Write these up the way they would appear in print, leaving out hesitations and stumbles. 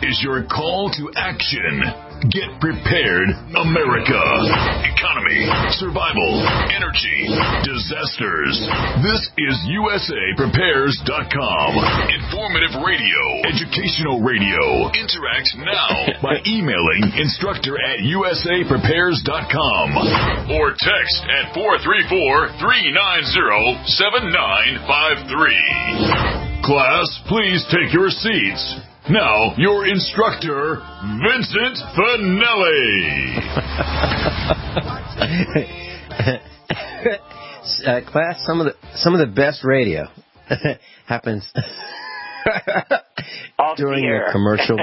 is your call to action. Get prepared, America. Economy, survival, energy, disasters. This is USAPrepares.com. Informative radio, educational radio. Interact now by emailing instructor@USAPrepares.com or text at 434-390-7953. Class, please take your seats. Now, your instructor, Vincent Finelli. Class, some of the best radio happens during the commercial.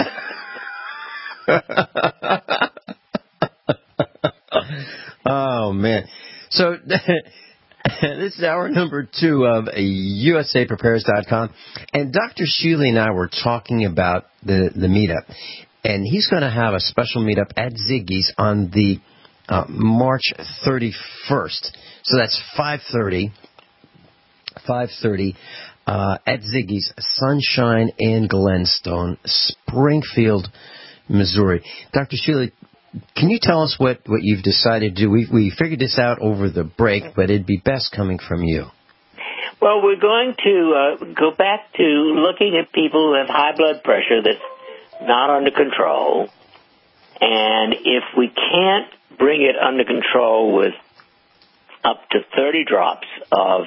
Oh man! So. This is hour number 2 of USAPrepares.com. And Dr. Sheely and I were talking about the meetup. And he's going to have a special meetup at Ziggy's on the March 31st. So that's 5:30 at Ziggy's, Sunshine and Glenstone, Springfield, Missouri. Dr. Sheely, can you tell us what you've decided to do? We figured this out over the break, but it'd be best coming from you. Well, we're going to go back to looking at people who have high blood pressure that's not under control. And if we can't bring it under control with up to 30 drops of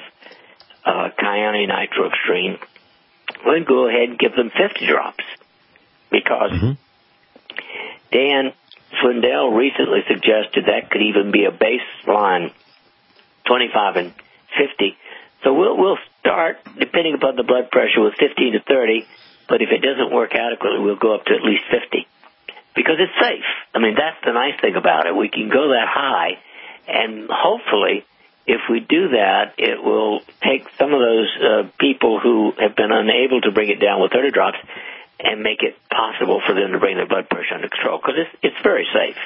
Kyani Nitro Extreme, we'll go ahead and give them 50 drops. Because Dan Swindell recently suggested that could even be a baseline 25 and 50. So we'll start, depending upon the blood pressure, with 15 to 30, but if it doesn't work adequately, we'll go up to at least 50. Because it's safe. I mean, that's the nice thing about it. We can go that high, and hopefully, if we do that, it will take some of those people who have been unable to bring it down with 30 drops and make it possible for them to bring their blood pressure under control, because it's very safe.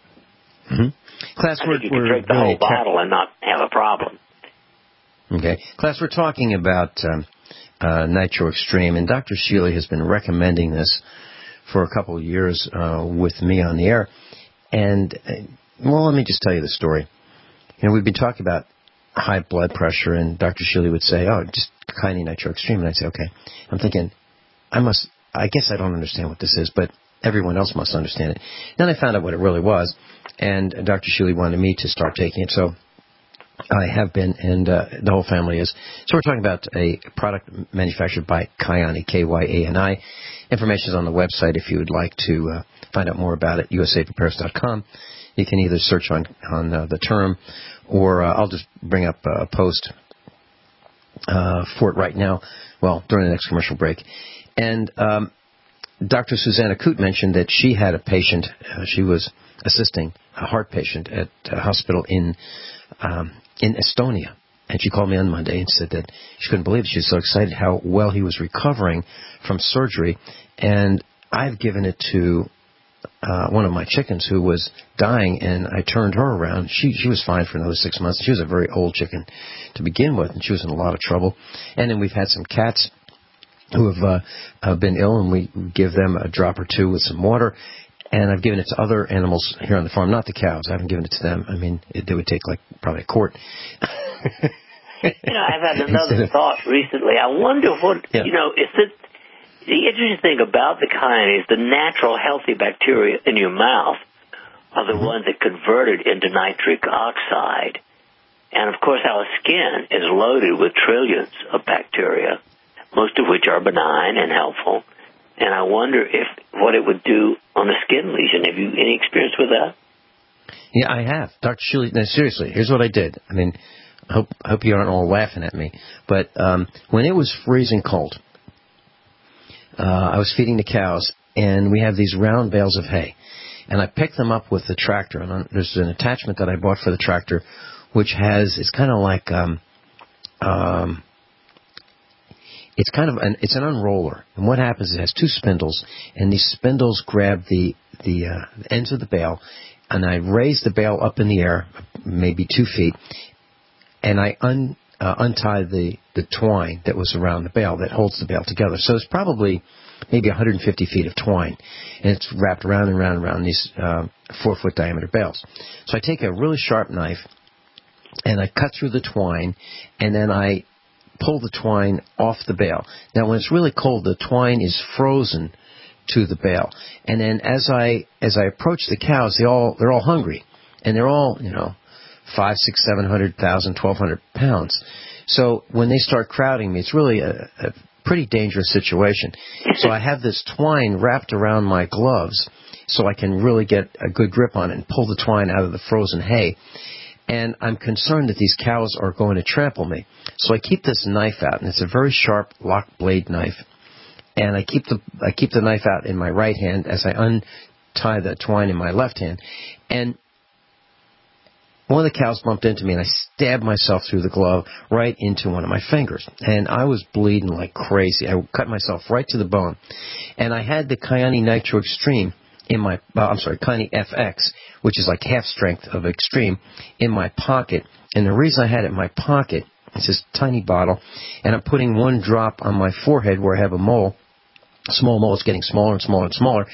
Class, I think you can drink the whole bottle and not have a problem. Okay. Class, we're talking about Nitro Extreme, and Dr. Sheely has been recommending this for a couple of years with me on the air. And, well, let me just tell you the story. You know, we've been talking about high blood pressure, and Dr. Sheely would say, oh, just Kyani Nitro Extreme. And I'd say, okay. I'm thinking, I guess I don't understand what this is, but everyone else must understand it. Then I found out what it really was, and Dr. Sheely wanted me to start taking it, so I have been, and the whole family is. So we're talking about a product manufactured by Kyani, Kyani. Information is on the website if you would like to find out more about it, usaprepares.com. You can either search on the term, or I'll just bring up a post for it right now, well, during the next commercial break. And Dr. Susanna Coote mentioned that she had a patient, she was assisting a heart patient at a hospital in Estonia. And she called me on Monday and said that she couldn't believe it. She was so excited how well he was recovering from surgery. And I've given it to one of my chickens who was dying, and I turned her around. She was fine for another 6 months. She was a very old chicken to begin with, and she was in a lot of trouble. And then we've had some cats who have been ill, and we give them a drop or two with some water. And I've given it to other animals here on the farm, not the cows. I haven't given it to them. I mean, they would take probably a quart. I've had another thought recently. I wonder what, the interesting thing about the Kyani is the natural healthy bacteria in your mouth are the ones that converted into nitric oxide. And, of course, our skin is loaded with trillions of bacteria, most of which are benign and helpful. And I wonder what it would do on a skin lesion. Have you any experience with that? Yeah, I have. Dr. Sheely, no, seriously, here's what I did. I mean, I hope you aren't all laughing at me. But when it was freezing cold, I was feeding the cows, and we have these round bales of hay. And I picked them up with the tractor. And there's an attachment that I bought for the tractor, which it's kind of like... it's an unroller, and what happens is it has two spindles, and these spindles grab the ends of the bale, and I raise the bale up in the air, maybe 2 feet, and I untie the twine that was around the bale that holds the bale together. So it's probably maybe 150 feet of twine, and it's wrapped around and around and around these 4-foot diameter bales. So I take a really sharp knife, and I cut through the twine, and then I pull the twine off the bale. Now, when it's really cold, the twine is frozen to the bale, and then as I approach the cows, they're all hungry, and they're all 500, 600, 700, 1,000, 1,200 pounds. So when they start crowding me, it's really a pretty dangerous situation. So I have this twine wrapped around my gloves so I can really get a good grip on it and pull the twine out of the frozen hay. And I'm concerned that these cows are going to trample me. So I keep this knife out, and it's a very sharp lock blade knife. And I keep the knife out in my right hand as I untie the twine in my left hand. And one of the cows bumped into me, and I stabbed myself through the glove right into one of my fingers. And I was bleeding like crazy. I cut myself right to the bone. And I had the Kyani Nitro Extreme in my, Kyani FX, which is like half strength of Extreme, in my pocket. And the reason I had it in my pocket, it's this tiny bottle, and I'm putting one drop on my forehead where I have a mole. Small mole is getting smaller and smaller and smaller.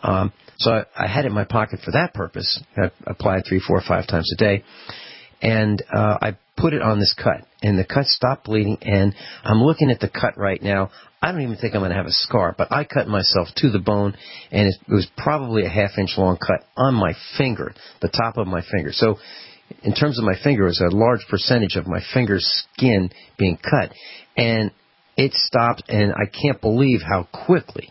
So I had it in my pocket for that purpose. I applied 3, 4, 5 times a day. And I put it on this cut. And the cut stopped bleeding. And I'm looking at the cut right now. I don't even think I'm going to have a scar. But I cut myself to the bone. And it was probably a half-inch long cut on my finger, the top of my finger. So in terms of my finger, it was a large percentage of my finger's skin being cut. And it stopped, and I can't believe how quickly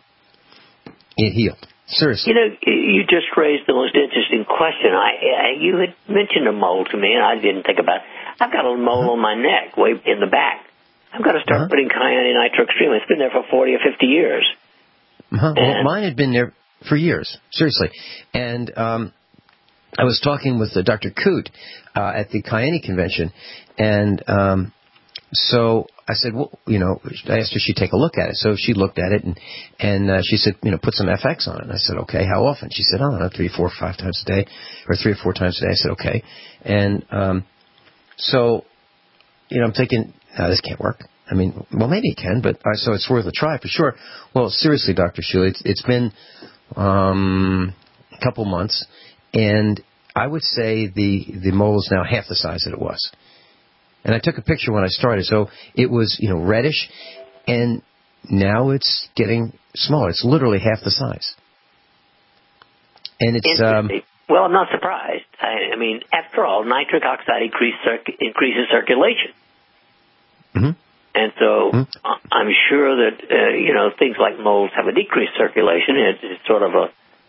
it healed. Seriously. You just raised the most interesting question. You had mentioned a mole to me, and I didn't think about it. I've got a mole on my neck, way in the back. I've got to start putting Kyani Nitro Extreme. It's been there for 40 or 50 years. Well, mine had been there for years, seriously. And I was talking with Dr. Coote at the Kyani convention, and so I said, well, I asked her if she'd take a look at it. So she looked at it, and she said, put some FX on it. And I said, okay, how often? She said, I don't know, 3, 4, 5 times a day, or 3 or 4 times a day. I said, okay. And so, I'm thinking, this can't work. I mean, well, maybe it can, but so it's worth a try for sure. Well, seriously, Dr. Shealy, it's been a couple months, and I would say the mole is now half the size that it was. And I took a picture when I started, so it was, reddish, and now it's getting smaller. It's literally half the size. And it's well, I'm not surprised. I mean, after all, nitric oxide increases circulation. Mm-hmm. And so I'm sure that, things like moles have a decreased circulation. It's sort of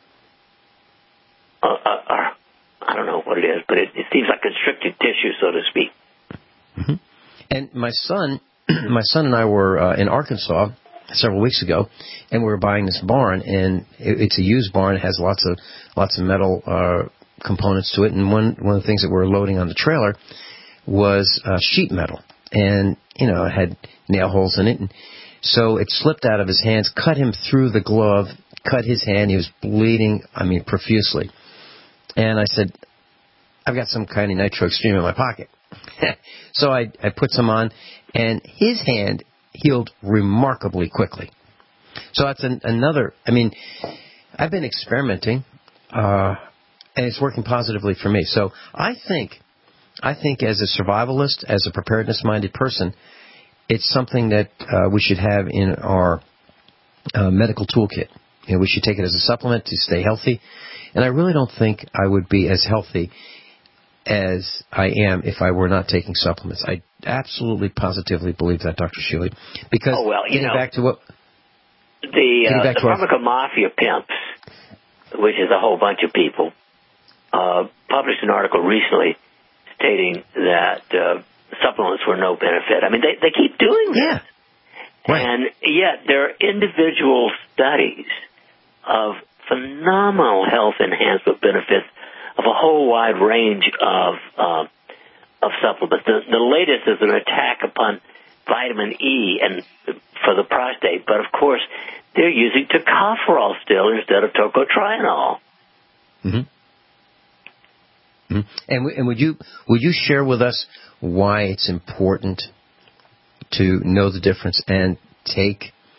I don't know what it is, but it seems like constricted tissue, so to speak. Mm-hmm. And my son and I were in Arkansas several weeks ago, and we were buying this barn, and it's a used barn. It has lots of metal components to it, and one of the things that we're loading on the trailer was sheet metal, and it had nail holes in it, and so it slipped out of his hands, cut him through the glove, cut his hand. He was bleeding, profusely. And I said, I've got some Kyani Nitro Extreme in my pocket. So I put some on, and his hand healed remarkably quickly. So that's another, I've been experimenting, and it's working positively for me. So I think as a survivalist, as a preparedness-minded person, it's something that we should have in our medical toolkit. We should take it as a supplement to stay healthy. And I really don't think I would be as healthy as I am if I were not taking supplements. I absolutely, positively believe that, Dr. Shealy. Because getting back to what... The pharmacomafia pimps, which is a whole bunch of people, published an article recently stating that supplements were no benefit. They keep doing that. Yeah. Right. And yet there are individual studies of phenomenal health enhancement benefits of a whole wide range of supplements. The latest is an attack upon vitamin E and for the prostate, but of course they're using tocopherol still instead of tocotrienol. Mm-hmm. Mm-hmm. And would you share with us why it's important to know the difference and take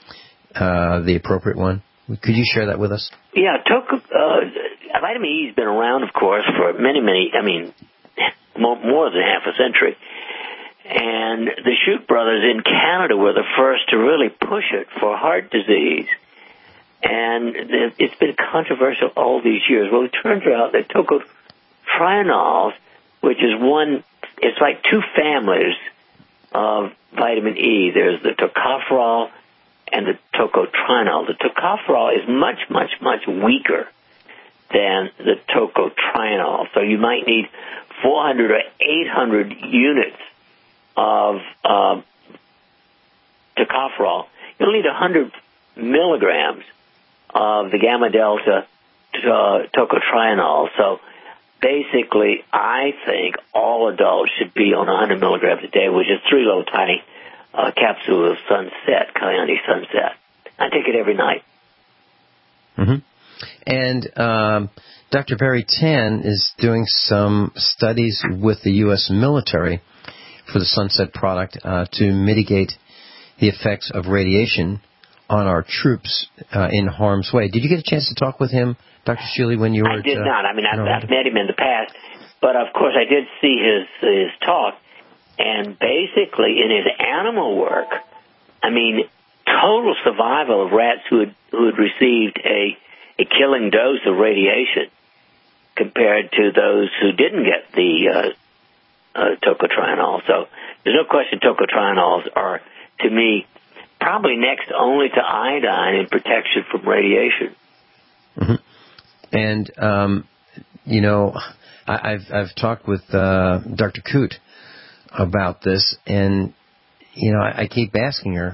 the appropriate one? Could you share that with us? Yeah, vitamin E has been around, of course, for many, more than half a century. And the Shute brothers in Canada were the first to really push it for heart disease. And it's been controversial all these years. Well, it turns out that tocotrienols, which is it's like two families of vitamin E. There's the tocopherol and the tocotrienol. The tocopherol is much, much, much weaker than the tocotrienol. So you might need 400 or 800 units of tocopherol. You'll need 100 milligrams of the gamma delta tocotrienol. So basically, I think all adults should be on 100 milligrams a day, which is 3 little tiny capsules of Sunset, Kyani Sunset. I take it every night. Mm-hmm. And Dr. Barry Tan is doing some studies with the U.S. military for the Sunset product to mitigate the effects of radiation on our troops in harm's way. Did you get a chance to talk with him, Dr. Shealy, when you were I did not. I mean, I've met him in the past, but of course I did see his talk, and basically in his animal work, I mean, total survival of rats who had received a killing dose of radiation compared to those who didn't get the tocotrienol. So there's no question tocotrienols are, to me, probably next only to iodine in protection from radiation. Mm-hmm. And, I've talked with Dr. Coote about this, and, I keep asking her,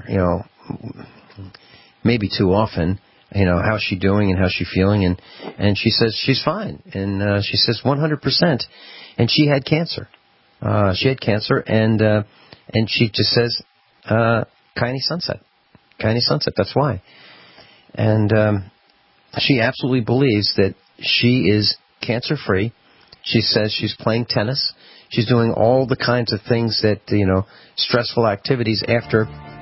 maybe too often, how's she doing and how's she feeling, and she says she's fine, and she says 100%, and she had cancer. And she just says, Kyani Sunset, that's why. And she absolutely believes that she is cancer-free. She says she's playing tennis. She's doing all the kinds of things that, stressful activities after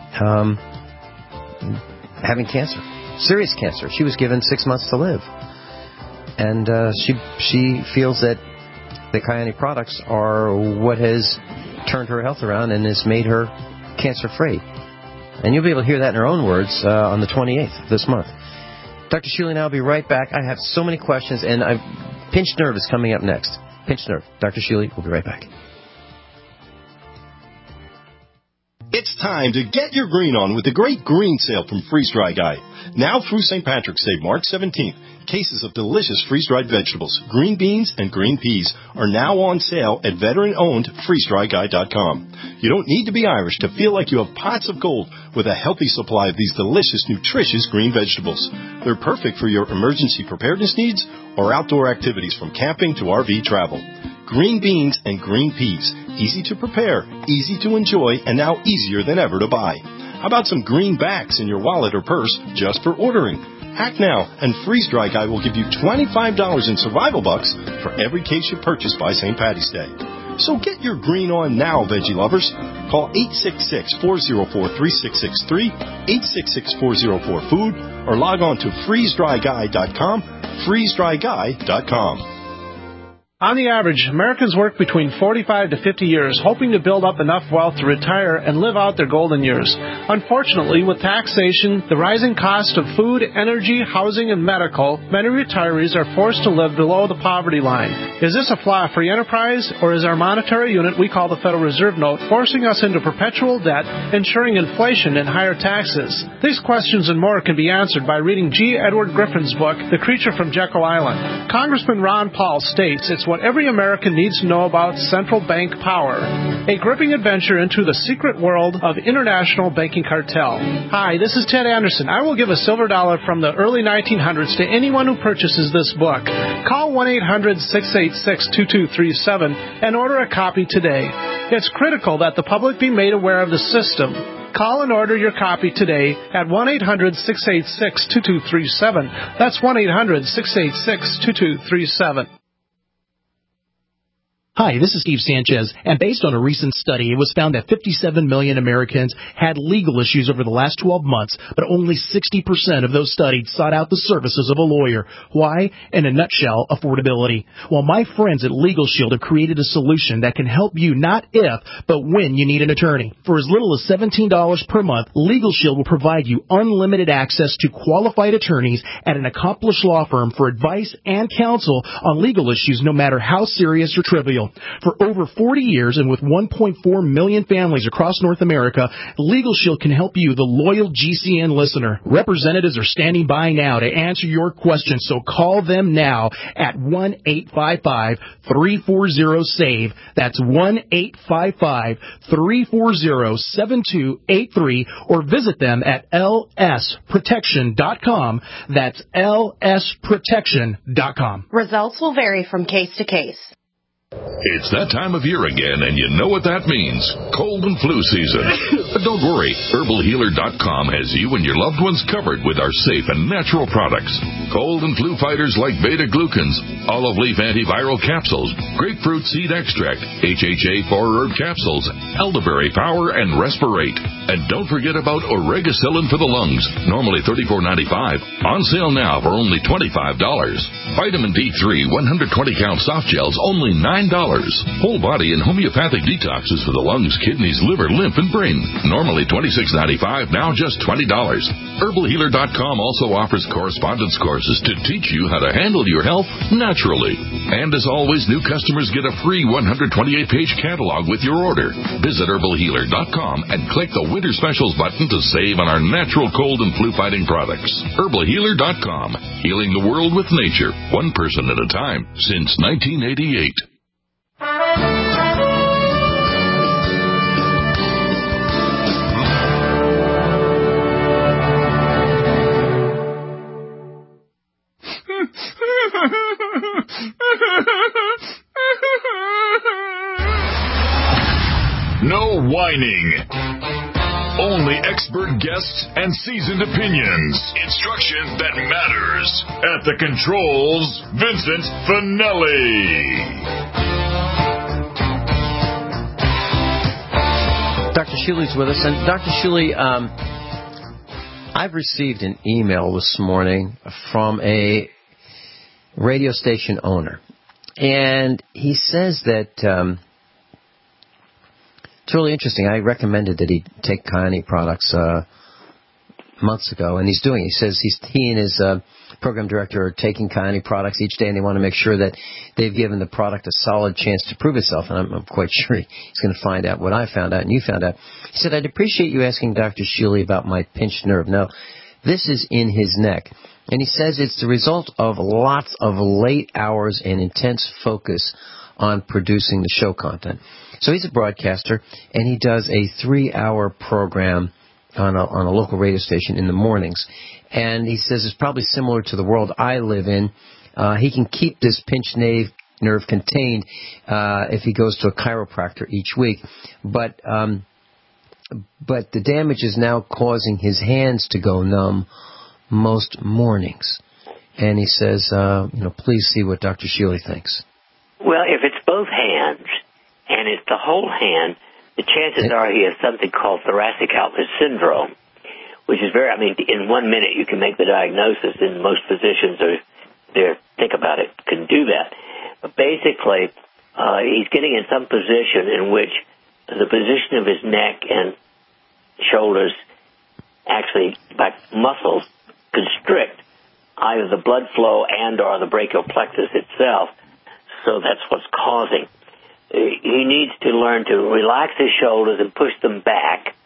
having cancer, serious cancer. She was given 6 months to live. And she feels that the Kyani products are what has turned her health around and has made her cancer-free. And you'll be able to hear that in her own words on the 28th of this month. Dr. Shealy and I will be right back. I have so many questions, and Pinched Nerve is coming up next. Pinched Nerve. Dr. Shealy, we'll be right back. It's time to get your green on with the great green sale from Freeze Dry Guy. Now through St. Patrick's Day, March 17th, cases of delicious freeze-dried vegetables, green beans, and green peas are now on sale at veteran-owned freezedryguy.com. You don't need to be Irish to feel like you have pots of gold with a healthy supply of these delicious, nutritious green vegetables. They're perfect for your emergency preparedness needs or outdoor activities from camping to RV travel. Green beans and green peas. Easy to prepare, easy to enjoy, and now easier than ever to buy. How about some greenbacks in your wallet or purse just for ordering? Act now, and Freeze Dry Guy will give you $25 in survival bucks for every case you purchase by St. Patty's Day. So get your green on now, veggie lovers. Call 866-404-3663, 866-404-FOOD, or log on to freezedryguy.com, freezedryguy.com. On the average, Americans work between 45 to 50 years, hoping to build up enough wealth to retire and live out their golden years. Unfortunately, with taxation, the rising cost of food, energy, housing, and medical, many retirees are forced to live below the poverty line. Is this a flaw free enterprise, or is our monetary unit we call the Federal Reserve Note forcing us into perpetual debt, ensuring inflation and higher taxes? These questions and more can be answered by reading G. Edward Griffin's book, The Creature from Jekyll Island. Congressman Ron Paul states it's what every American needs to know about central bank power. A gripping adventure into the secret world of international banking cartel. Hi, this is Ted Anderson. I will give a silver dollar from the early 1900s to anyone who purchases this book. Call 1-800-686-2237 and order a copy today. It's critical that the public be made aware of the system. Call and order your copy today at 1-800-686-2237. That's 1-800-686-2237. Hi, this is Steve Sanchez, and based on a recent study, it was found that 57 million Americans had legal issues over the last 12 months, but only 60% of those studied sought out the services of a lawyer. Why? In a nutshell, affordability. Well, my friends at Legal Shield have created a solution that can help you not if, but when you need an attorney. For as little as $17 per month, Legal Shield will provide you unlimited access to qualified attorneys at an accomplished law firm for advice and counsel on legal issues, no matter how serious or trivial. For over 40 years and with 1.4 million families across North America, Legal Shield can help you, the loyal GCN listener. Representatives are standing by now to answer your questions, so call them now at 1-855-340-SAVE. That's 1-855-340-7283, or visit them at lsprotection.com. That's lsprotection.com. Results will vary from case to case. It's that time of year again, and you know what that means. Cold and flu season. But don't worry. HerbalHealer.com has you and your loved ones covered with our safe and natural products. Cold and flu fighters like beta-glucans, olive leaf antiviral capsules, grapefruit seed extract, HHA 4-herb capsules, elderberry power, and Respirate. And don't forget about Oregacillin for the lungs, normally $34.95. On sale now for only $25. Vitamin D3 120-count soft gels, only $9. Whole body and homeopathic detoxes for the lungs, kidneys, liver, lymph, and brain. Normally $26.95, now just $20. HerbalHealer.com also offers correspondence courses to teach you how to handle your health naturally. And as always, new customers get a free 128-page catalog with your order. Visit HerbalHealer.com and click the Winter Specials button to save on our natural cold and flu-fighting products. HerbalHealer.com, healing the world with nature, one person at a time, since 1988. No whining. Only expert guests and seasoned opinions. Instruction that matters. At the controls, Vincent Finelli. Dr. Shuley's with us. And Dr. Shuley, I've received an email this morning from a radio station owner. And he says that it's really interesting. I recommended that he take Kyani products months ago, and he's doing it. He says he and his program director are taking Kyani products each day, and they want to make sure that they've given the product a solid chance to prove itself. And I'm quite sure he's going to find out what I found out and you found out. He said, I'd appreciate you asking Dr. Shuley about my pinched nerve. Now, this is in his neck. And he says it's the result of lots of late hours and intense focus on producing the show content. So he's a broadcaster, and he does a 3-hour program on a local radio station in the mornings. And he says it's probably similar to the world I live in. He can keep this pinched nerve contained if he goes to a chiropractor each week. But the damage is now causing his hands to go numb most mornings. And he says, please see what Dr. Shuley thinks. Well, if it's both hands and it's the whole hand, the chances are he has something called thoracic outlet syndrome, which is in 1 minute you can make the diagnosis, and most physicians can do that. But basically, he's getting in some position in which the position of his neck and shoulders actually, by muscles, constrict either the blood flow and or the brachial plexus itself. So that's what's causing. He needs to learn to relax his shoulders and push them back.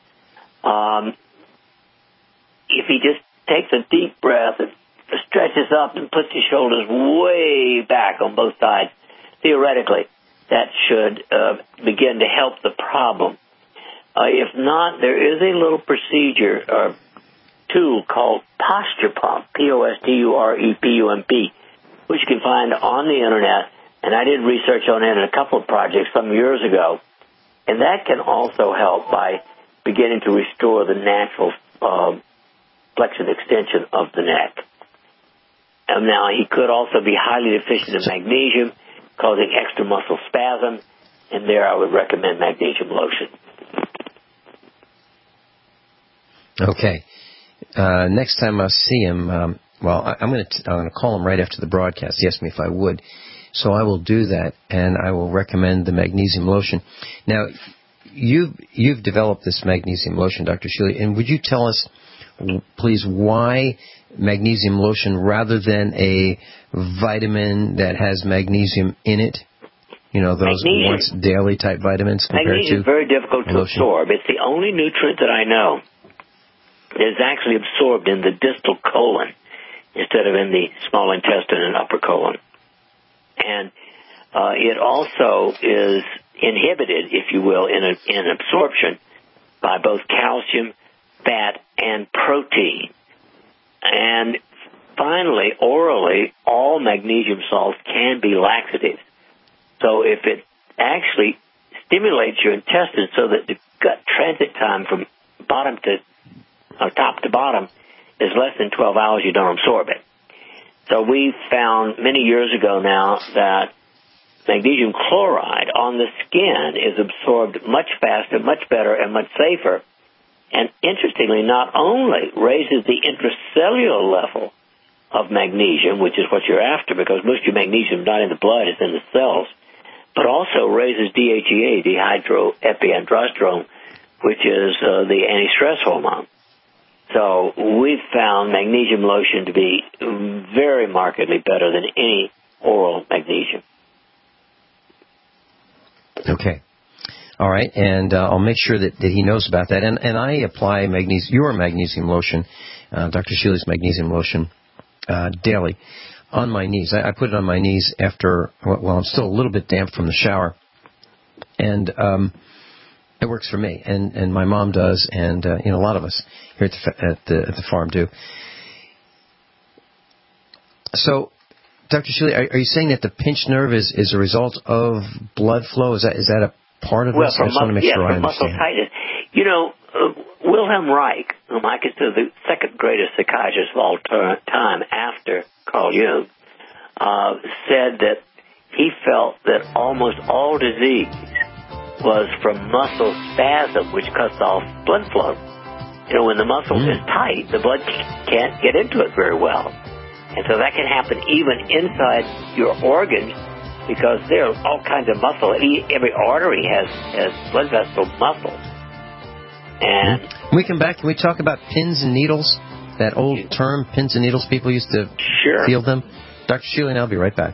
If he just takes a deep breath and stretches up and puts his shoulders way back on both sides, theoretically, that should begin to help the problem. If not, there is a little procedure or tool called Posture Pump, POSTUREPUMP, which you can find on the Internet. And I did research on it in a couple of projects some years ago. And that can also help by beginning to restore the natural flexion extension of the neck. And now, he could also be highly deficient in magnesium. causing extra muscle spasm, and there I would recommend magnesium lotion. Okay. Next time I see him, I'm going to call him right after the broadcast. He asked me if I would, so I will do that, and I will recommend the magnesium lotion. Now, you've developed this magnesium lotion, Dr. Shealy, and would you tell us, please, why magnesium lotion rather than a vitamin that has magnesium in it? You know, those once daily type vitamins compared to magnesium is very difficult to absorb. It's the only nutrient that I know that is actually absorbed in the distal colon instead of in the small intestine and upper colon. And it also is inhibited, if you will, in absorption by both calcium, fat, and protein. And finally, orally, all magnesium salts can be laxatives. So if it actually stimulates your intestines so that the gut transit time from top to bottom is less than 12 hours, you don't absorb it. So we found many years ago now that magnesium chloride on the skin is absorbed much faster, much better, and much safer. And interestingly, not only raises the intracellular level of magnesium, which is what you're after, because most of your magnesium is not in the blood, it's in the cells, but also raises DHEA, dehydroepiandrosterone, which is the anti-stress hormone. So we've found magnesium lotion to be very markedly better than any oral magnesium. Okay. All right, and I'll make sure that he knows about that. And I apply your magnesium lotion, Dr. Shealy's magnesium lotion, daily on my knees. I put it on my knees after, I'm still a little bit damp from the shower. And it works for me, and my mom does, and a lot of us here at the farm do. So, Dr. Shealy, are you saying that the pinched nerve is a result of blood flow? Is that a part of this? I just want to make sure I understand. Muscle tightness. Wilhelm Reich, whom I consider the second greatest psychiatrist of all time after Carl Jung, said that he felt that almost all disease was from muscle spasm, which cuts off blood flow. When the muscle is tight, the blood can't get into it very well. And so that can happen even inside your organs, because there are all kinds of muscle. Every artery has blood vessel muscle. And when we come back, can we talk about pins and needles? That old term, pins and needles, people used to feel them. Dr. Shealy and I'll be right back.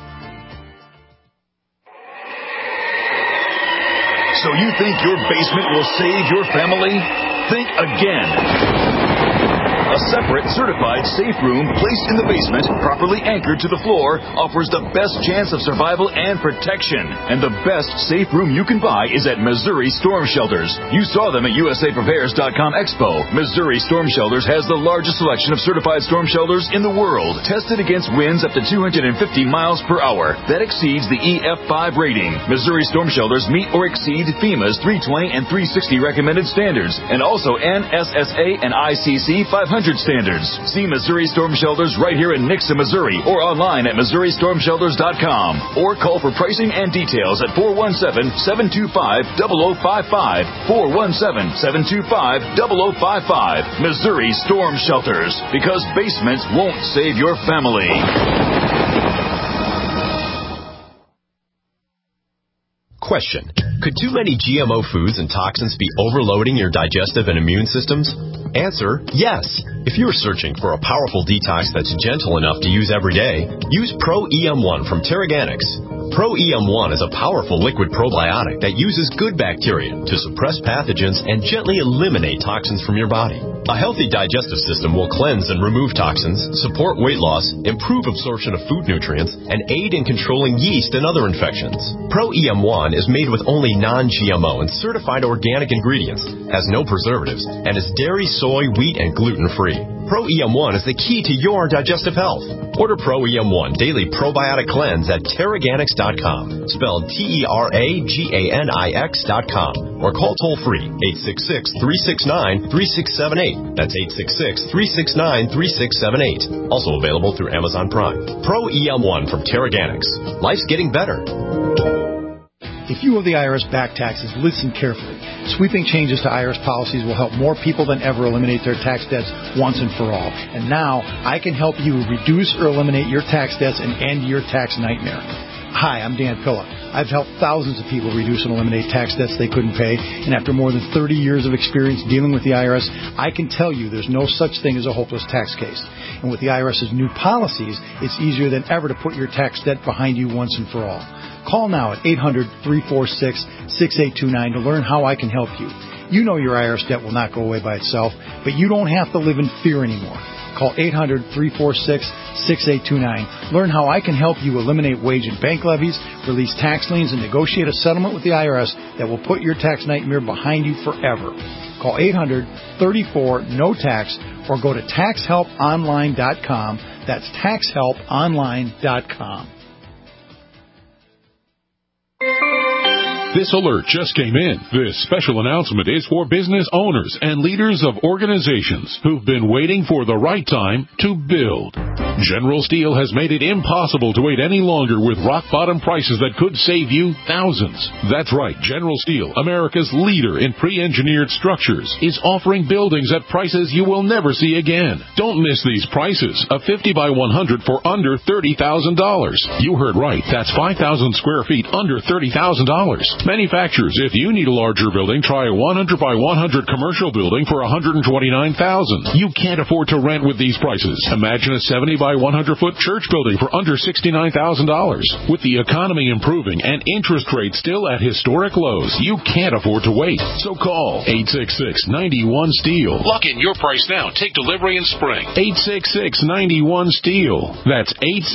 So you think your basement will save your family? Think again. A separate, certified safe room placed in the basement, properly anchored to the floor, offers the best chance of survival and protection. And the best safe room you can buy is at Missouri Storm Shelters. You saw them at USAPrepares.com Expo. Missouri Storm Shelters has the largest selection of certified storm shelters in the world, tested against winds up to 250 miles per hour. That exceeds the EF5 rating. Missouri Storm Shelters meet or exceed FEMA's 320 and 360 recommended standards, and also NSSA and ICC 500 standards. See Missouri Storm Shelters right here in Nixa, Missouri, or online at MissouriStormShelters.com, or call for pricing and details at 417-725-0055, 417-725-0055. Missouri Storm Shelters, because basements won't save your family. Question: could too many GMO foods and toxins be overloading your digestive and immune systems? Answer: yes. If you're searching for a powerful detox that's gentle enough to use every day, use Pro-EM1 from Terraganics. Pro-EM1 is a powerful liquid probiotic that uses good bacteria to suppress pathogens and gently eliminate toxins from your body. A healthy digestive system will cleanse and remove toxins, support weight loss, improve absorption of food nutrients, and aid in controlling yeast and other infections. Pro-EM1 is made with only non-GMO and certified organic ingredients, has no preservatives, and is dairy, soy, wheat, and gluten-free. Pro EM1 is the key to your digestive health. Order Pro EM1 Daily Probiotic Cleanse at Teraganix.com, spelled TERAGANIX.com, or call toll-free 866-369-3678. That's 866-369-3678. Also available through Amazon Prime. Pro EM1 from Teraganix. Life's getting better. If you owe the IRS back taxes, listen carefully. Sweeping changes to IRS policies will help more people than ever eliminate their tax debts once and for all. And now, I can help you reduce or eliminate your tax debts and end your tax nightmare. Hi, I'm Dan Pilla. I've helped thousands of people reduce and eliminate tax debts they couldn't pay, and after more than 30 years of experience dealing with the IRS, I can tell you there's no such thing as a hopeless tax case. And with the IRS's new policies, it's easier than ever to put your tax debt behind you once and for all. Call now at 800-346-6829 to learn how I can help you. You know your IRS debt will not go away by itself, but you don't have to live in fear anymore. Call 800-346-6829. Learn how I can help you eliminate wage and bank levies, release tax liens, and negotiate a settlement with the IRS that will put your tax nightmare behind you forever. Call 800-34-NO-TAX or go to TaxHelpOnline.com. That's TaxHelpOnline.com. This alert just came in. This special announcement is for business owners and leaders of organizations who've been waiting for the right time to build. General Steel has made it impossible to wait any longer with rock-bottom prices that could save you thousands. That's right. General Steel, America's leader in pre-engineered structures, is offering buildings at prices you will never see again. Don't miss these prices. A 50 by 100 for under $30,000. You heard right. That's 5,000 square feet under $30,000. Manufacturers, if you need a larger building, try a 100 by 100 commercial building for $129,000. You can't afford to rent with these prices. Imagine a 70 by 100-foot church building for under $69,000. With the economy improving and interest rates still at historic lows, you can't afford to wait. So call 866-91-STEEL. Lock in your price now. Take delivery in spring. 866-91-STEEL. That's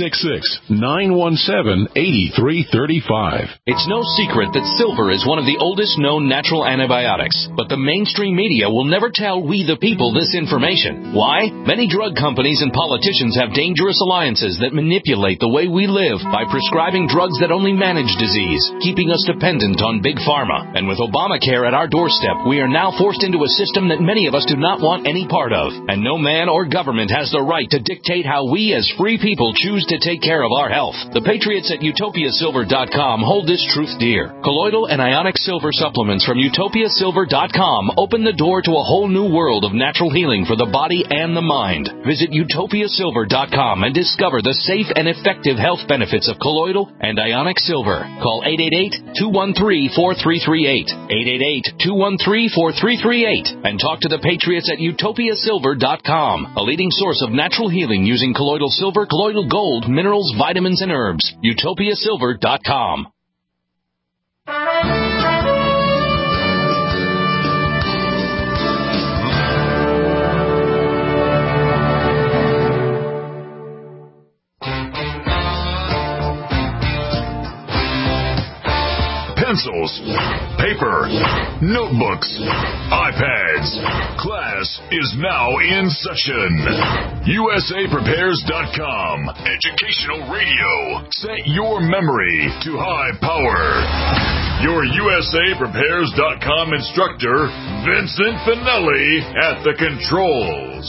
866-917-8335. It's no secret that silver is one of the oldest known natural antibiotics, but the mainstream media will never tell we the people this information. Why? Many drug companies and politicians have dangerous alliances that manipulate the way we live by prescribing drugs that only manage disease, keeping us dependent on big pharma. And with Obamacare at our doorstep, we are now forced into a system that many of us do not want any part of. And no man or government has the right to dictate how we as free people choose to take care of our health. The patriots at UtopiaSilver.com hold this truth dear. Colloidal and ionic silver supplements from UtopiaSilver.com open the door to a whole new world of natural healing for the body and the mind. Visit UtopiaSilver.com and discover the safe and effective health benefits of colloidal and ionic silver. Call 888-213-4338, 888-213-4338, and talk to the patriots at UtopiaSilver.com, a leading source of natural healing using colloidal silver, colloidal gold, minerals, vitamins, and herbs. UtopiaSilver.com. Pencils, paper, notebooks, iPads. Class is now in session. USAPrepares.com. Educational radio. Set your memory to high power. Your USAPrepares.com instructor, Vincent Finelli, at the controls.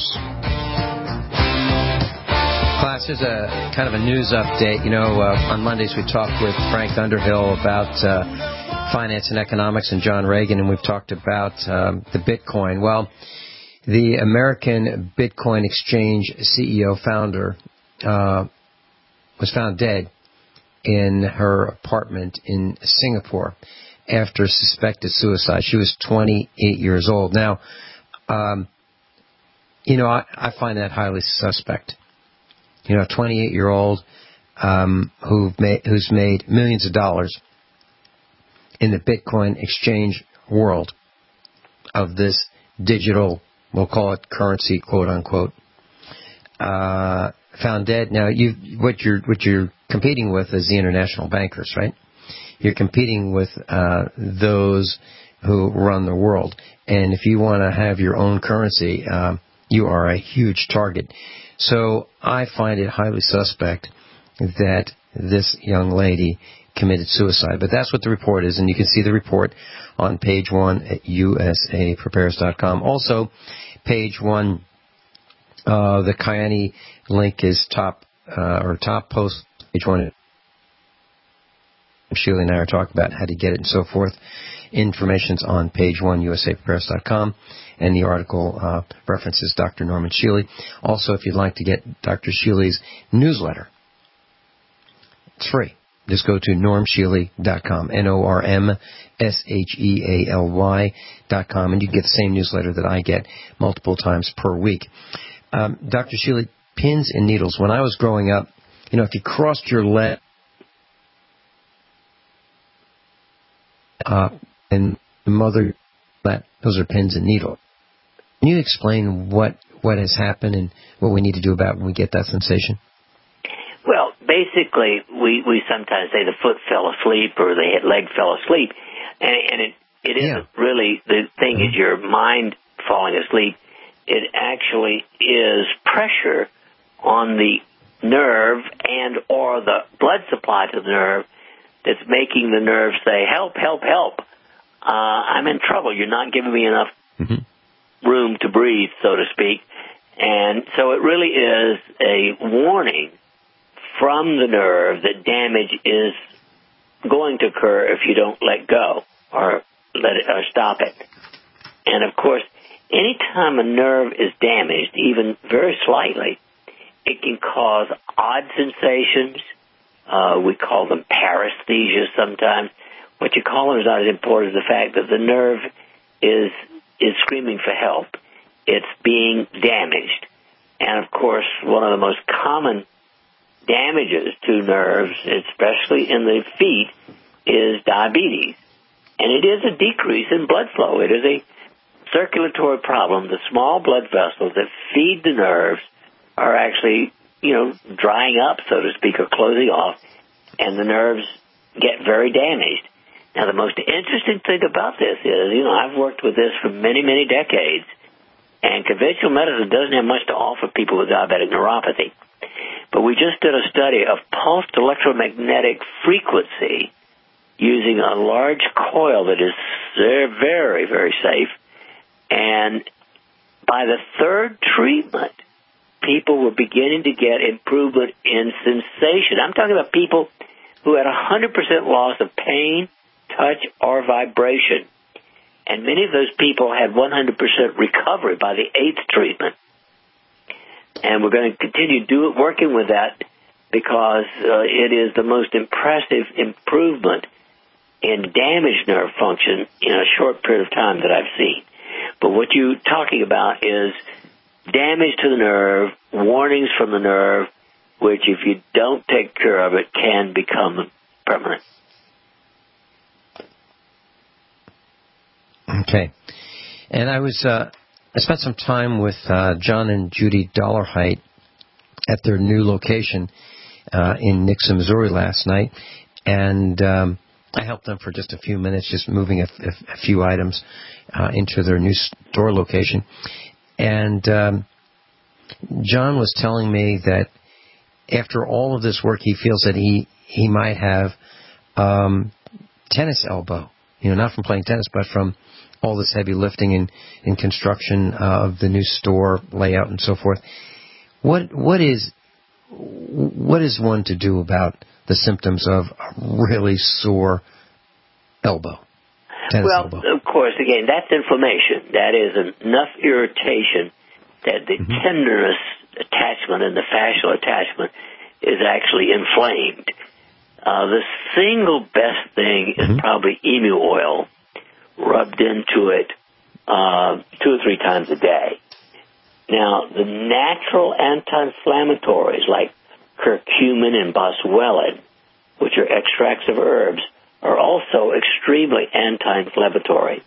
Class, here's a kind of a news update. You know, on Mondays we talked with Frank Underhill about finance and economics and John Reagan, and we've talked about the Bitcoin. Well, the American Bitcoin Exchange CEO founder was found dead in her apartment in Singapore after suspected suicide. She was 28 years old. Now, you know, I find that highly suspect. You know, a 28-year-old who's made millions of dollars in the Bitcoin exchange world of this digital, we'll call it currency, quote unquote, found dead. Now, what you're competing with is the international bankers, right? You're competing with those who run the world, and if you want to have your own currency, you are a huge target. So I find it highly suspect that this young lady committed suicide. But that's what the report is, and you can see the report on page 1 at usaprepares.com. Also, page 1, the Kyani link is top post, page 1. Sheila and I are talking about how to get it and so forth. Information's on page 1, usaprepares.com, and the article references Dr. Norman Shealy. Also, if you'd like to get Dr. Shealy's newsletter, it's free. Just go to normshealy.com, normshealy.com, and you can get the same newsletter that I get multiple times per week. Dr. Shealy, pins and needles. When I was growing up, if you crossed your leg, and the mother, those are pins and needles. Can you explain what has happened and what we need to do about when we get that sensation? Well, basically, we sometimes say the foot fell asleep or the leg fell asleep, and it isn't really the thing is your mind falling asleep. It actually is pressure on the nerve and or the blood supply to the nerve that's making the nerve say, help, help, help. I'm in trouble. You're not giving me enough room to breathe, so to speak. And so it really is a warning from the nerve that damage is going to occur if you don't let go or let it or stop it. And of course, anytime a nerve is damaged, even very slightly, it can cause odd sensations. We call them paresthesia sometimes. What you call them is not as important as the fact that the nerve is screaming for help. It's being damaged. And, of course, one of the most common damages to nerves, especially in the feet, is diabetes. And it is a decrease in blood flow. It is a circulatory problem. The small blood vessels that feed the nerves are actually, drying up, so to speak, or closing off, and the nerves get very damaged. Now, the most interesting thing about this is, I've worked with this for many, many decades, and conventional medicine doesn't have much to offer people with diabetic neuropathy. But we just did a study of pulsed electromagnetic frequency using a large coil that is very, very safe. And by the third treatment, people were beginning to get improvement in sensation. I'm talking about people who had 100% loss of pain, touch, or vibration. And many of those people had 100% recovery by the 8th treatment. And we're going to continue working with that because it is the most impressive improvement in damaged nerve function in a short period of time that I've seen. But what you're talking about is damage to the nerve, warnings from the nerve, which if you don't take care of it can become permanent. Okay. And I spent some time with John and Judy Dollarhite at their new location in Nixa, Missouri last night, and I helped them for just a few minutes, just moving a few items into their new store location. And John was telling me that after all of this work, he feels that he might have tennis elbow, not from playing tennis, but from all this heavy lifting and construction of the new store layout and so forth. What is one to do about the symptoms of a really sore elbow? Elbow. Of course, again, that's inflammation. That is enough irritation that the tendinous attachment and the fascial attachment is actually inflamed. The single best thing is probably emu oil rubbed into it 2 or 3 times a day. Now, the natural anti-inflammatories like curcumin and boswellia, which are extracts of herbs, are also extremely anti-inflammatory.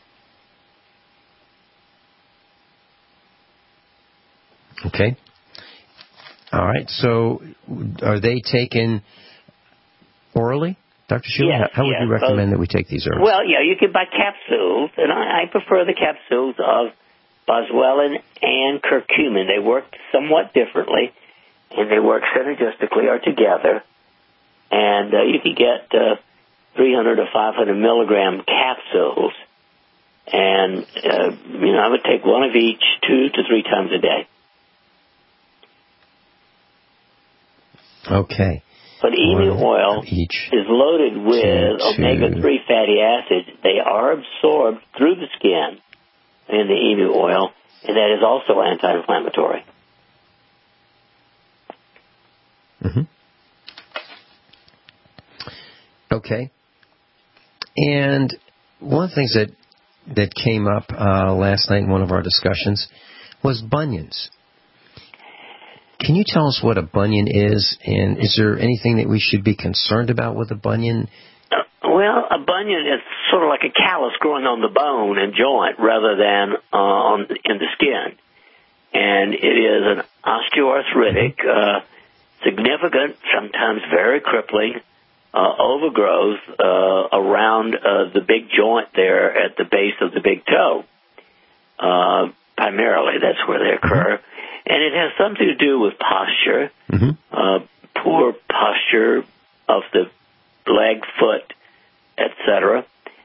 Okay. All right. So are they taken orally, Dr. Shealy? Yes, How would you recommend that we take these herbs? Well, you can buy capsules, and I prefer the capsules of boswellia and curcumin. They work somewhat differently, and they work synergistically or together. And you can get 300 to 500 milligram capsules. And, I would take one of each 2 to 3 times a day. Okay. But emu oil is loaded with omega-3 fatty acids. They are absorbed through the skin in the emu oil, and that is also anti-inflammatory. Mm-hmm. Okay. And one of the things that came up last night in one of our discussions was bunions. Can you tell us what a bunion is, and is there anything that we should be concerned about with a bunion? Well, a bunion is sort of like a callus growing on the bone and joint rather than in the skin. And it is an osteoarthritic, significant, sometimes very crippling, overgrowth around the big joint there at the base of the big toe. Primarily, that's where they occur. And it has something to do with posture, poor posture of the leg, foot, etc.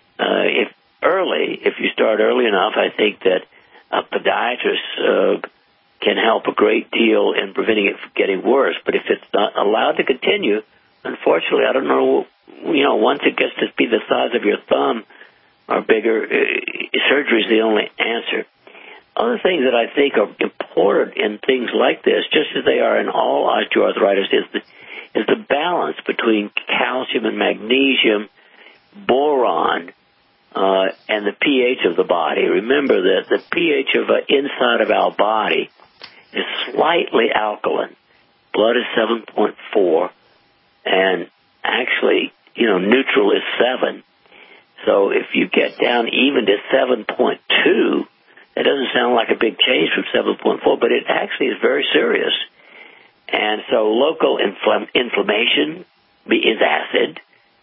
If you start early enough, I think that a podiatrist can help a great deal in preventing it from getting worse. But if it's not allowed to continue, unfortunately, I don't know, once it gets to be the size of your thumb or bigger, surgery is the only answer. Other things that I think are important in things like this, just as they are in all osteoarthritis, is the balance between calcium and magnesium, boron, and the pH of the body. Remember that the pH of the inside of our body is slightly alkaline. Blood is 7.4, and actually, neutral is 7. So if you get down even to 7.2, it doesn't sound like a big change from 7.4, but it actually is very serious. And so local inflammation is acid.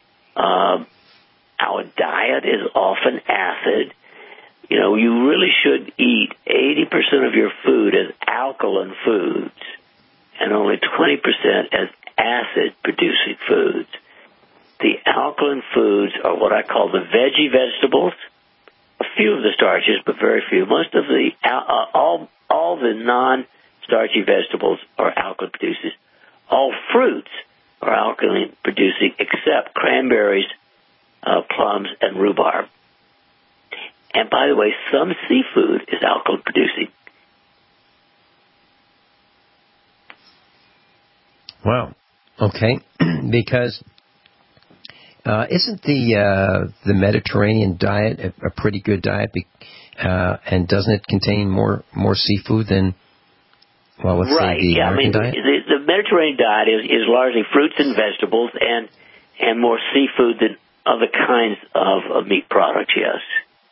Our diet is often acid. You really should eat 80% of your food as alkaline foods and only 20% as acid-producing foods. The alkaline foods are what I call the veggie vegetables. A few of the starches, but very few. Most of the all the non-starchy vegetables are alkaline producers. All fruits are alkaline producing, except cranberries, plums, and rhubarb. And by the way, some seafood is alkaline producing. Wow. Okay. Because isn't the Mediterranean diet a pretty good diet? And doesn't it contain more seafood than, let's say the American diet? The Mediterranean diet is largely fruits and vegetables and more seafood than other kinds of meat products, yes.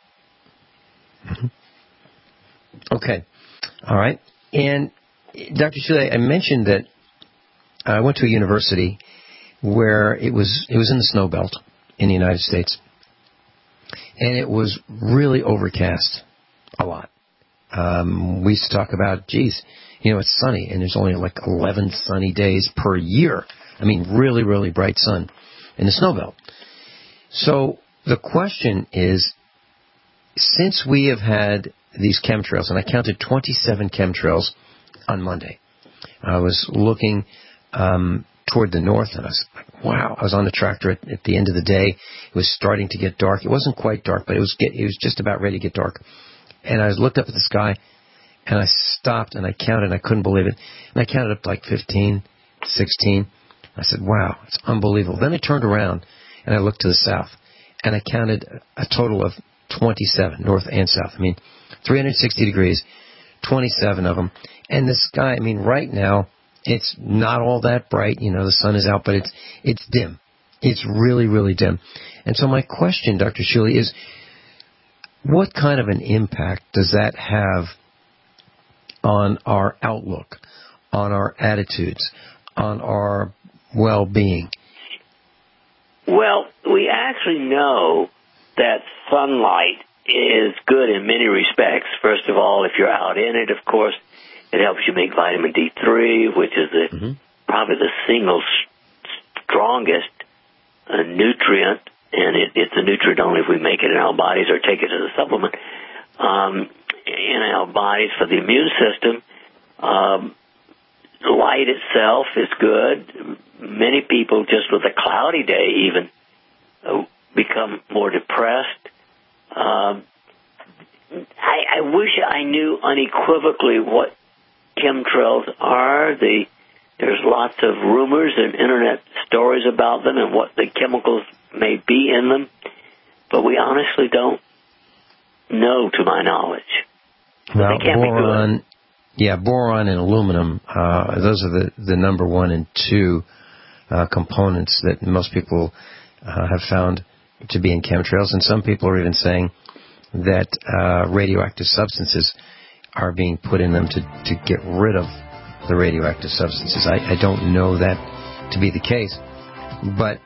Mm-hmm. Okay. All right. And Dr. Shule, I mentioned that I went to a university where it was in the snow belt in the United States, and it was really overcast a lot. We used to talk about, it's sunny, and there's only like 11 sunny days per year. I mean, really, really bright sun in the snow belt. So the question is, since we have had these chemtrails, and I counted 27 chemtrails on Monday, I was looking toward the north, and I was like, wow. I was on the tractor at the end of the day. It was starting to get dark. It wasn't quite dark, but it was just about ready to get dark. And I looked up at the sky, and I stopped, and I counted, and I couldn't believe it. And I counted up to like 15, 16. I said, wow, it's unbelievable. Then I turned around, and I looked to the south, and I counted a total of 27, north and south. 360 degrees, 27 of them. And the sky, right now, it's not all that bright. The sun is out, but it's dim. It's really, really dim. And so my question, Dr. Shule, is what kind of an impact does that have on our outlook, on our attitudes, on our well-being? Well, we actually know that sunlight is good in many respects. First of all, if you're out in it, of course, it helps you make vitamin D3, which is probably the single strongest nutrient, and it's a nutrient only if we make it in our bodies or take it as a supplement in our bodies for the immune system. Light itself is good. Many people, just with a cloudy day even, become more depressed. I wish I knew unequivocally what chemtrails are. There's lots of rumors and internet stories about them and what the chemicals may be in them, but we honestly don't know, to my knowledge. Well, boron and aluminum, those are the number 1 and 2 components that most people have found to be in chemtrails, and some people are even saying that radioactive substances are being put in them to get rid of the radioactive substances. I don't know that to be the case, but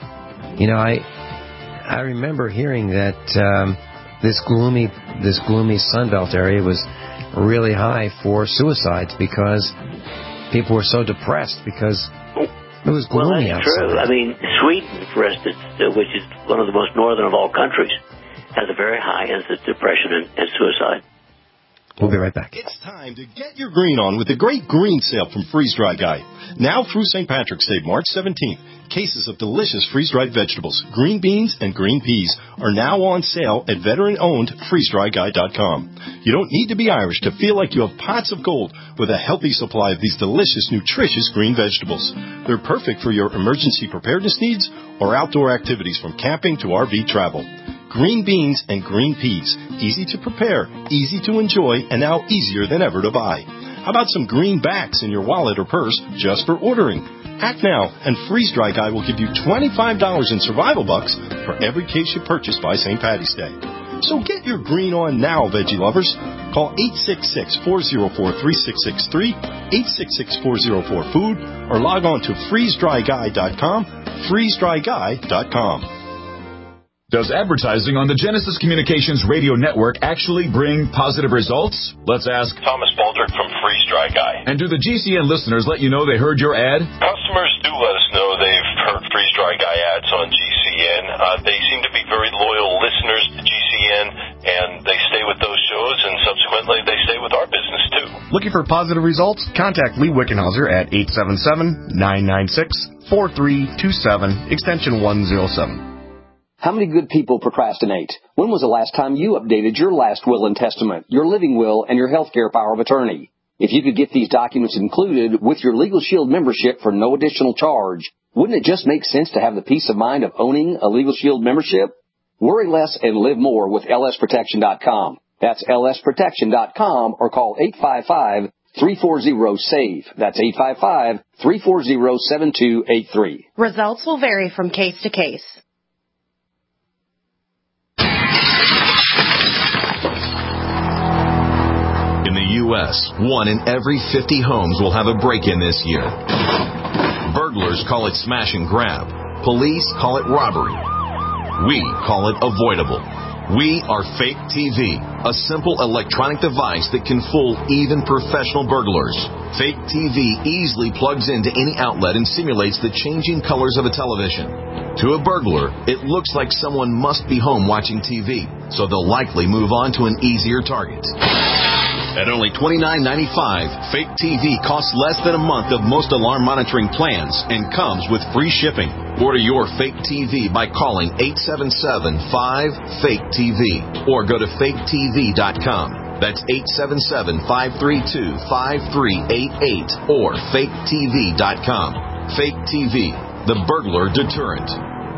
I remember hearing that this gloomy Sunbelt area was really high for suicides because people were so depressed because it was gloomy outside. Well, that's true. I mean, Sweden, for instance, which is one of the most northern of all countries, has a very high incidence of depression and suicide. We'll be right back. It's time to get your green on with the great green sale from Freeze Dry Guy. Now through St. Patrick's Day, March 17th, cases of delicious freeze-dried vegetables, green beans, and green peas are now on sale at veteran-owned freezedryguy.com. You don't need to be Irish to feel like you have pots of gold with a healthy supply of these delicious, nutritious green vegetables. They're perfect for your emergency preparedness needs or outdoor activities from camping to RV travel. Green beans and green peas. Easy to prepare, easy to enjoy, and now easier than ever to buy. How about some greenbacks in your wallet or purse just for ordering? Act now, and Freeze Dry Guy will give you $25 in survival bucks for every case you purchase by St. Patty's Day. So get your green on now, veggie lovers. Call 866-404-3663, 866-404-FOOD, or log on to freezedryguy.com, freezedryguy.com. Does advertising on the Genesis Communications radio network actually bring positive results? Let's ask Thomas Baldrick from Freeze Dry Guy. And do the GCN listeners let you know they heard your ad? Customers do let us know they've heard Freeze Dry Guy ads on GCN. They seem to be very loyal listeners to GCN, and they stay with those shows, and subsequently they stay with our business too. Looking for positive results? Contact Lee Wickenhauser at 877-996-4327, extension 107. How many good people procrastinate? When was the last time you updated your last will and testament, your living will, and your health care power of attorney? If you could get these documents included with your Legal Shield membership for no additional charge, wouldn't it just make sense to have the peace of mind of owning a Legal Shield membership? Worry less and live more with lsprotection.com. That's lsprotection.com, or call 855-340-SAVE. That's 855-340-7283. Results will vary from case to case. In the U.S., 1 in every 50 homes will have a break-in this year. Burglars call it smash and grab. Police call it robbery. We call it avoidable. We are Fake TV, a simple electronic device that can fool even professional burglars. Fake TV easily plugs into any outlet and simulates the changing colors of a television. To a burglar, it looks like someone must be home watching TV, so they'll likely move on to an easier target. At only $29.95, Fake TV costs less than a month of most alarm monitoring plans and comes with free shipping. Order your Fake TV by calling 877-5-FAKE-TV or go to faketv.com. That's 877-532-5388 or faketv.com. Fake TV, the burglar deterrent.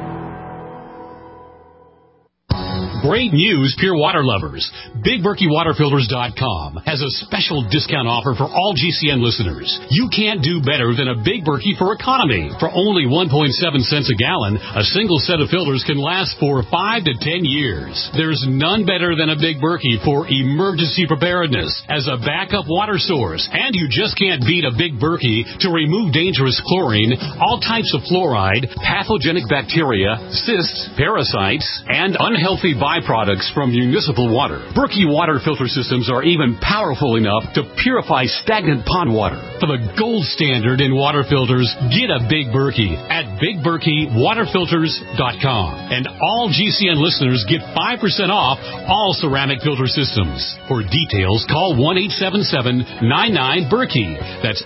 Great news, pure water lovers. BigBerkeyWaterFilters.com has a special discount offer for all GCN listeners. You can't do better than a Big Berkey for economy. For only 1.7 cents a gallon, a single set of filters can last for 5 to 10 years. There's none better than a Big Berkey for emergency preparedness as a backup water source. And you just can't beat a Big Berkey to remove dangerous chlorine, all types of fluoride, pathogenic bacteria, cysts, parasites, and unhealthy body byproducts from municipal water. Berkey water filter systems are even powerful enough to purify stagnant pond water. For the gold standard in water filters, get a Big Berkey at BigBerkeyWaterFilters.com. And all GCN listeners get 5% off all ceramic filter systems. For details, call 1-877-99-BERKEY. That's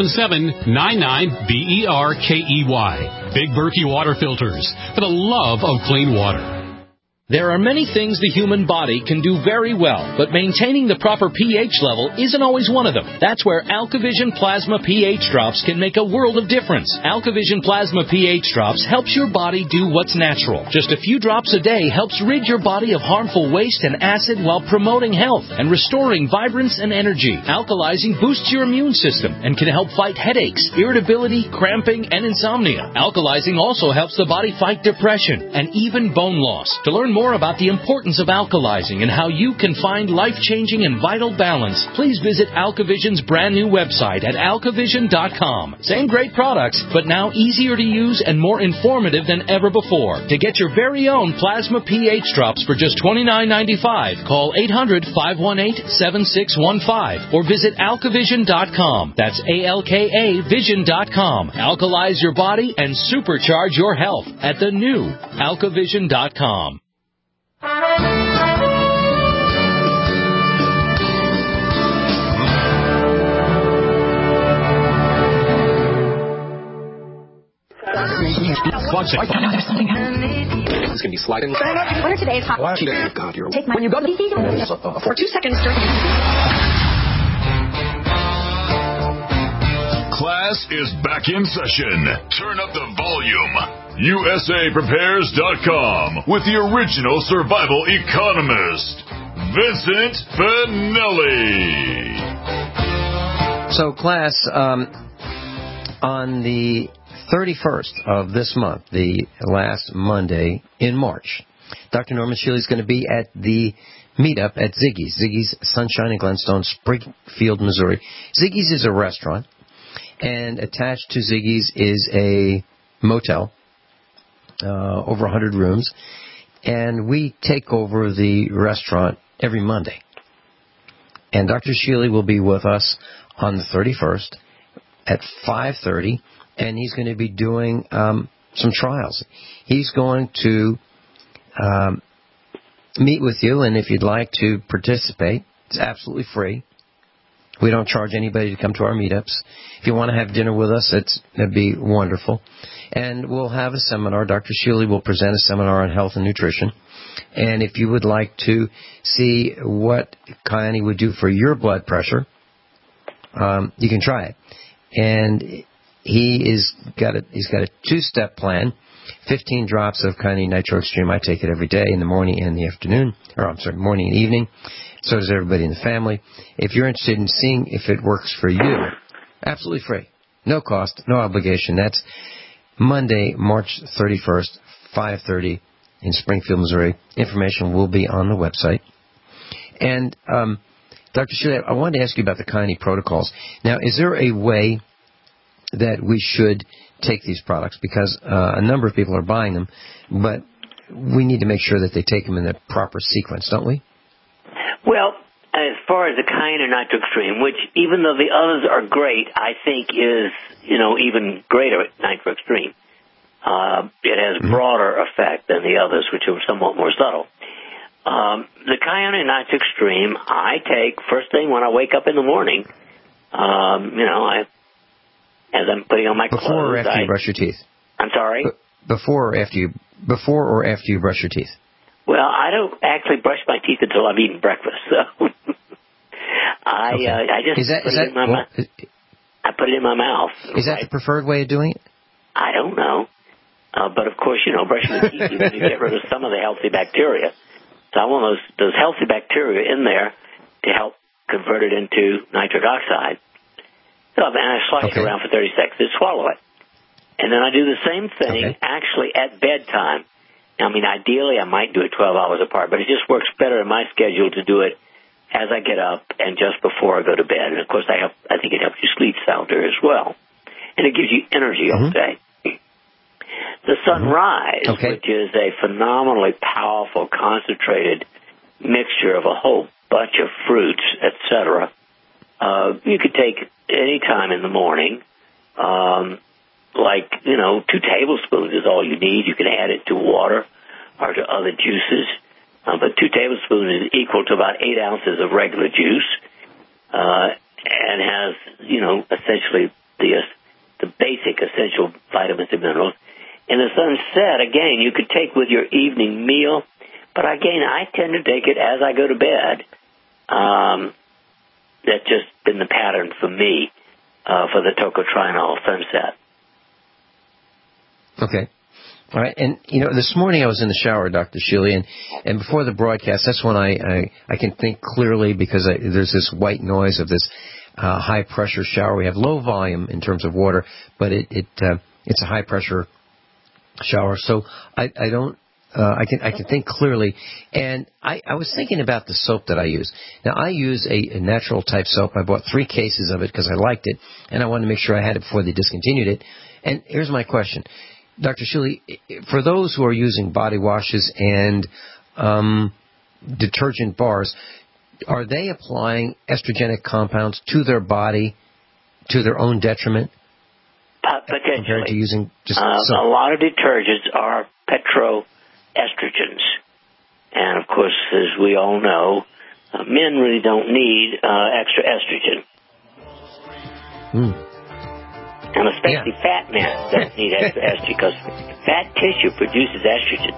877-99-BERKEY. Big Berkey Water Filters, for the love of clean water. There are many things the human body can do very well, but maintaining the proper pH level isn't always one of them. That's where AlkaVision Plasma pH Drops can make a world of difference. AlkaVision Plasma pH Drops helps your body do what's natural. Just a few drops a day helps rid your body of harmful waste and acid while promoting health and restoring vibrance and energy. Alkalizing boosts your immune system and can help fight headaches, irritability, cramping, and insomnia. Alkalizing also helps the body fight depression and even bone loss. To learn more about the importance of alkalizing and how you can find life-changing and vital balance, please visit AlkaVision's brand new website at alkavision.com. Same great products, but now easier to use and more informative than ever before. To get your very own Plasma pH Drops for just $29.95, call 800-518-7615 or visit alkavision.com. That's ALKAvision.com. Alkalize your body and supercharge your health at the new alkavision.com. It's going to be sliding. What are today's hot? Oh, God, you're... Take my... When you go to the... For 2 seconds during... Class is back in session. Turn up the volume. USAPrepares.com with the original survival economist, Vincent Finelli. So, class, on the 31st of this month, the last Monday in March, Dr. Norman Shealy is going to be at the meetup at Ziggy's. Ziggy's Sunshine in Glenstone, Springfield, Missouri. Ziggy's is a restaurant, and attached to Ziggy's is a motel. Over 100 rooms, and we take over the restaurant every Monday. And Dr. Shealy will be with us on the 31st at 5:30, and he's going to be doing some trials. He's going to meet with you, and if you'd like to participate, it's absolutely free. We don't charge anybody to come to our meetups. If you want to have dinner with us, that'd be wonderful. And we'll have a seminar. Dr. Shealy will present a seminar on health and nutrition. And if you would like to see what Kyanie would do for your blood pressure, you can try it. And he's got a 2-step plan. 15 drops of Kyanie Nitro Extreme. I take it every day in the morning and the afternoon. Morning and evening. So does everybody in the family. If you're interested in seeing if it works for you, absolutely free. No cost, no obligation. That's Monday, March 31st, 5:30 in Springfield, Missouri. Information will be on the website. And Dr. Shealy, I wanted to ask you about the Kyanie protocols. Now, is there a way that we should take these products? Because a number of people are buying them, but we need to make sure that they take them in the proper sequence, don't we? Well, as far as the Kyanie Nitro Extreme, which even though the others are great, I think is, even greater at Nitro Extreme. It has broader effect than the others, which are somewhat more subtle. The Kyanie Nitro Extreme, I take first thing when I wake up in the morning. As I'm putting on my clothes. Before or after you brush your teeth? I'm sorry? Before or after you brush your teeth? Well, I don't actually brush my teeth until I've eaten breakfast, so I just put it in my mouth. I put it in my mouth. Is that the preferred way of doing it? I don't know. But, of course, brushing the teeth, you need to get rid of some of the healthy bacteria. So I want those healthy bacteria in there to help convert it into nitric oxide. So, and I slosh it around for 30 seconds and swallow it. And then I do the same thing actually at bedtime. I mean, ideally I might do it 12 hours apart, but it just works better in my schedule to do it as I get up and just before I go to bed. And, of course, I think it helps you sleep sounder as well. And it gives you energy all day. the Sunrise, Okay. which is a phenomenally powerful, concentrated mixture of a whole bunch of fruits, etc. You could take any time in the morning. 2 tablespoons is all you need. You can add it to water or to other juices. But 2 tablespoons is equal to about 8 ounces of regular juice, and has, essentially the basic essential vitamins and minerals. And the Sunset, again, you could take with your evening meal, but again, I tend to take it as I go to bed. That's just been the pattern for me for the tocotrienol Sunset. Okay. All right. And, this morning I was in the shower, Dr. Shealy, and before the broadcast, that's when I can think clearly because there's this white noise of this high-pressure shower. We have low volume in terms of water, but it's a high-pressure shower. So I can think clearly. And I was thinking about the soap that I use. Now, I use a natural-type soap. I bought 3 cases of it because I liked it, and I wanted to make sure I had it before they discontinued it. And here's my question. Dr. Shealy, for those who are using body washes and detergent bars, are they applying estrogenic compounds to their body to their own detriment? Potentially. Compared to using just a lot of detergents are petroestrogens. And, of course, as we all know, men really don't need extra estrogen. And especially fat men don't need extra estrogen because fat tissue produces estrogen.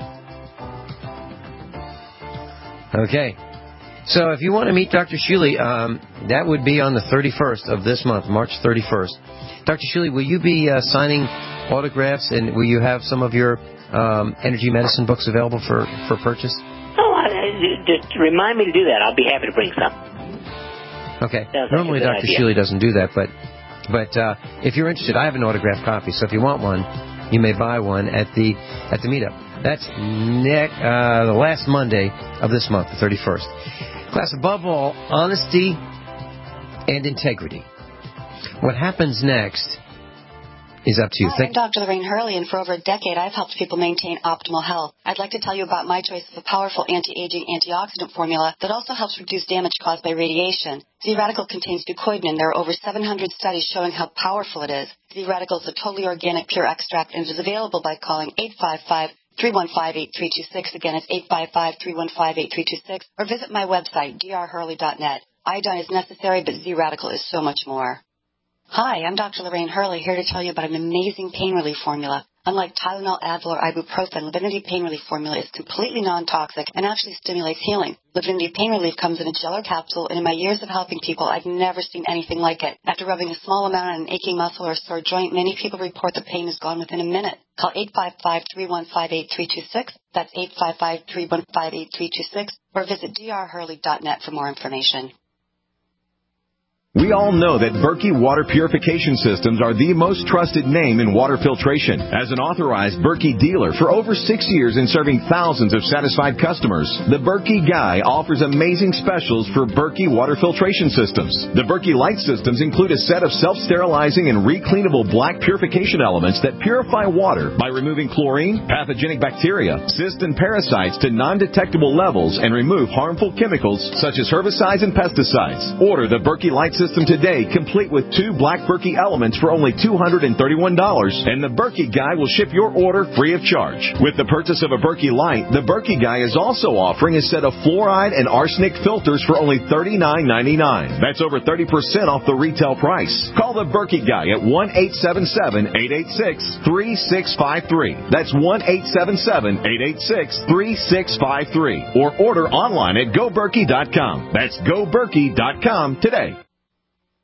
Okay. So if you want to meet Dr. Shealy, that would be on the 31st of this month, March 31st. Dr. Shealy, will you be signing autographs, and will you have some of your energy medicine books available for purchase? Just remind me to do that. I'll be happy to bring some. Okay. Normally Dr. Shealy doesn't do that, but if you're interested, I have an autographed copy, so if you want one, you may buy one at the meetup. That's the last Monday of this month, the 31st. Class, above all, honesty and integrity. What happens next is up to you. Hi, I'm Dr. Lorraine Hurley, and for over a decade, I've helped people maintain optimal health. I'd like to tell you about my choice of a powerful anti-aging antioxidant formula that also helps reduce damage caused by radiation. Z-Radical contains Bucoidin. There are over 700 studies showing how powerful it is. Z-Radical is a totally organic, pure extract, and is available by calling 855-315-8326. Again, it's 855-315-8326. Or visit my website, drhurley.net. Iodine is necessary, but Z-Radical is so much more. Hi, I'm Dr. Lorraine Hurley, here to tell you about an amazing pain relief formula. Unlike Tylenol, Advil, or ibuprofen, Livinity Pain Relief formula is completely non-toxic and actually stimulates healing. Livinity Pain Relief comes in a gel or capsule, and in my years of helping people, I've never seen anything like it. After rubbing a small amount on an aching muscle or sore joint, many people report the pain is gone within a minute. Call 855-315-8326. That's 855-315-8326. Or visit drhurley.net for more information. We all know that Berkey Water Purification Systems are the most trusted name in water filtration. As an authorized Berkey dealer for over 6 years and serving thousands of satisfied customers, the Berkey Guy offers amazing specials for Berkey Water Filtration Systems. The Berkey Light Systems include a set of self-sterilizing and recleanable black purification elements that purify water by removing chlorine, pathogenic bacteria, cysts, and parasites to non-detectable levels and remove harmful chemicals such as herbicides and pesticides. Order the Berkey Light System today, complete with 2 black Berkey elements for only $231, and the Berkey Guy will ship your order free of charge. With the purchase of a Berkey Light, the Berkey Guy is also offering a set of fluoride and arsenic filters for only $39.99. That's over 30% off the retail price. Call the Berkey Guy at 1-877-886-3653. That's 1-877-886-3653. Or order online at GoBerkey.com. That's GoBerkey.com today.